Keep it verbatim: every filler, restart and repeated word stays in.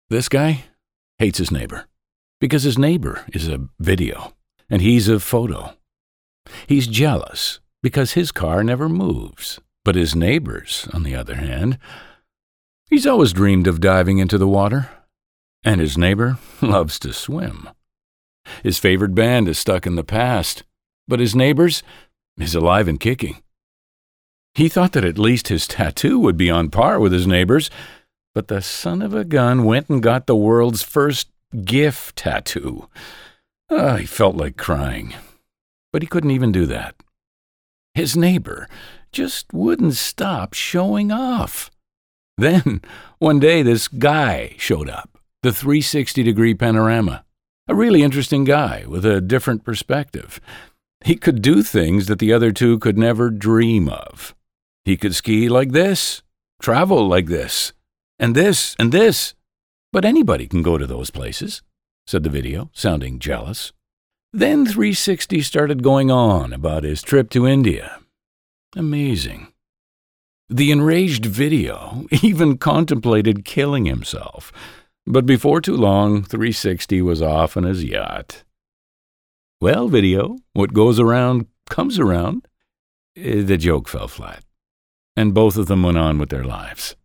This guy hates his neighbor because his neighbor is a video and he's a photo. He's jealous because his car never moves, but his neighbor's, on the other hand, he's always dreamed of diving into the water, and his neighbor loves to swim. His favorite band is stuck in the past, but his neighbor's is alive and kicking. He thought that at least his tattoo would be on par with his neighbor's, but the son of a gun went and got the world's first GIF tattoo. Oh, he felt like crying, but he couldn't even do that. His neighbor just wouldn't stop showing off. Then, one day, this guy showed up, the three sixty degree panorama. A really interesting guy with a different perspective. He could do things that the other two could never dream of. He could ski like this, travel like this, and this, and this. But anybody can go to those places, said the video, sounding jealous. Then three sixty started going on about his trip to India. Amazing. The enraged video even contemplated killing himself. But before too long, three sixty was off on his yacht. Well, video, what goes around comes around. The joke fell flat, and both of them went on with their lives.